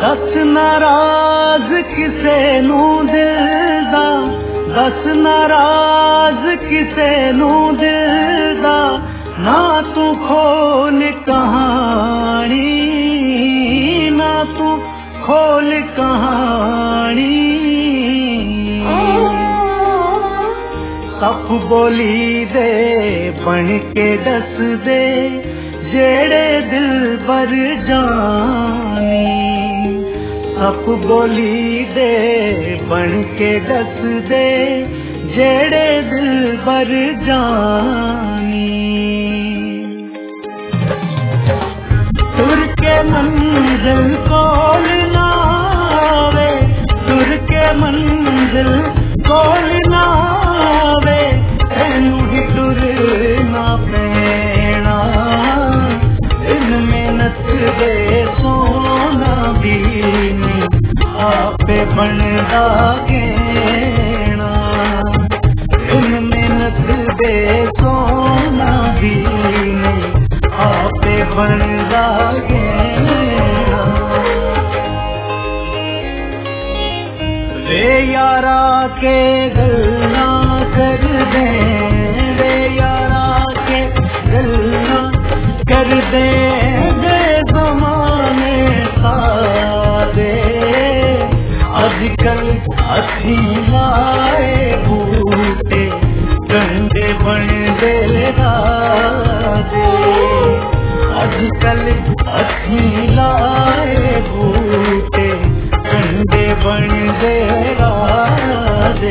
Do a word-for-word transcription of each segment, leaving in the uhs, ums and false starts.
दस नाराज किसे नू दिल दा, दस नाराज किसे नू दिल दा, ना तू खोल कहानी, ना तू खोल कहानी। सप बोली दे बन के दस दे जेड़े दिल बर जानी, सप बोली दे बन के दस दे जेड़े दिल बर जानी। तुर के मंजिल कोल ना आवे, तुर के मंजिल कोल ना आवे, तेनू ही टुरना पैना, इन मेहनत दे सोना भी नी आपे बनदा गहना, इन मेहनत दे सोना भी नी आपे बनदा गहना। वे यारा के गल्ला कर दे, वे यारा के गल्ला कर दे, दे ज़माने सादे, अजकल अथी लाए बूटे कंडे बन दे रादे, अजकल अथी लाए बूटे कंडे बन दे रादे।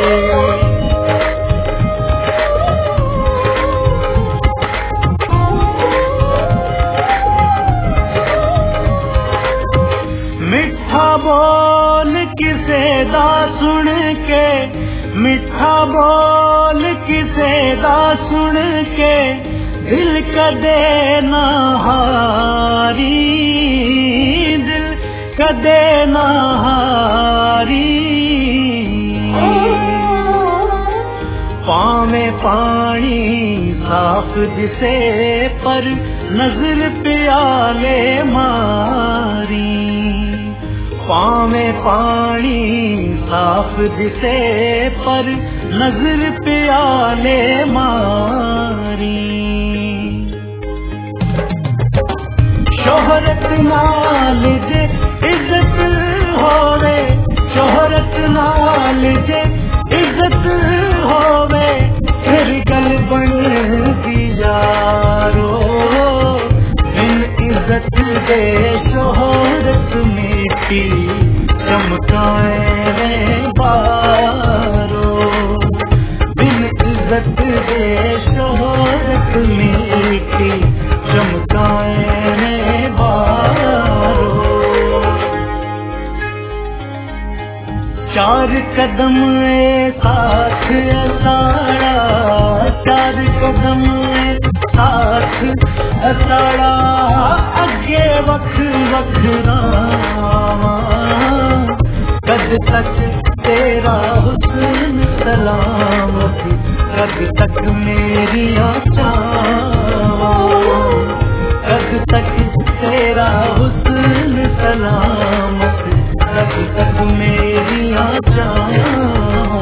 मिठा बोल किसे दा सुन के, मिठा बोल किसे दा सुन के, दिल कदे ना हारी, दिल कदे ना हारी। पावे पानी साफ दिसे पर नजर प्याले मारी, पावे पानी साफ दिसे पर नजर प्याले मारी। शोहरत नाल जे इज्जत होवे, शोहरत नाल जे इज्जत होवे, फिर गल बनदी यारो, बिन इज्जत दे शोहरत मिटी चमकाए रे बारो, बिन इज्जत दे शोहरत मिटी चमकाए रे बारो। चार कदम ए साथ असाड़ा, चार कदम ए साथ असाड़ा, अगे वख वख रावा, कद तक तेरा हुस्न सलामत, कद तक मेरी आशावां, कद तक तेरा हुस्न सलामत, कद तक मेरी आशावां।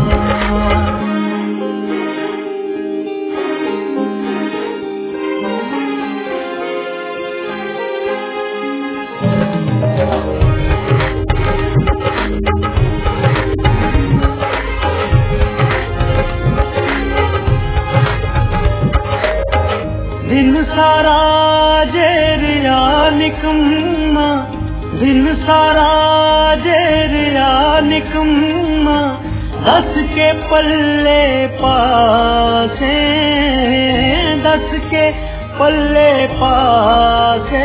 दिन सारा जेरिया निकम्मा, दिन सारा जेरिया निकम्मा, दस के पल्ले पासे, दस के पल्ले पासे।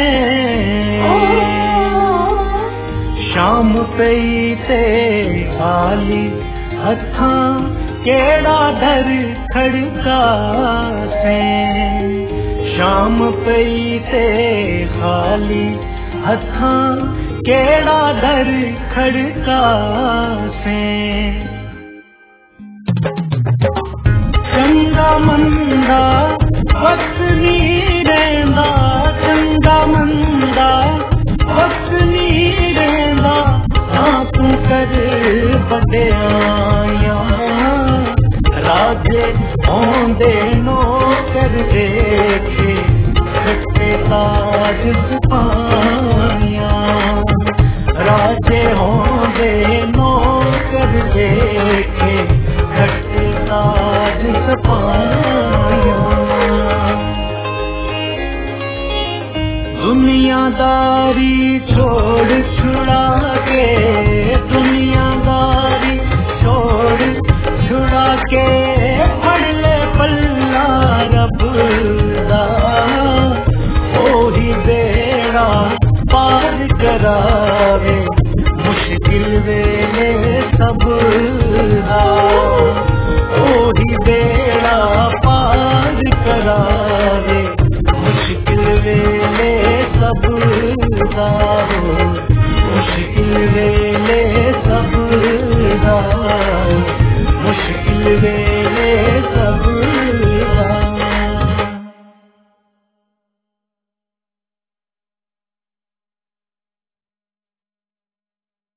शाम पई ते खाली हथां केड़ा दर खड़का से, शाम पई ते खाली हथां केड़ा दर खड़का से। चंगा मंदा वक्त नी रहिंदा, चंगा मंदा वक्त नी ते आया राजे होंदे नौकर देखे खट्टे ताज सपाया राजे होंदे नौकर देखे खट्टे ताज सपाया दुनियादारी छोड़ छुड़ा के दुनियादारी छोड़ छुड़ा के फड़ ले पल्ला रब दा ओही बेड़ा पार करावे मुश्किल वेले सब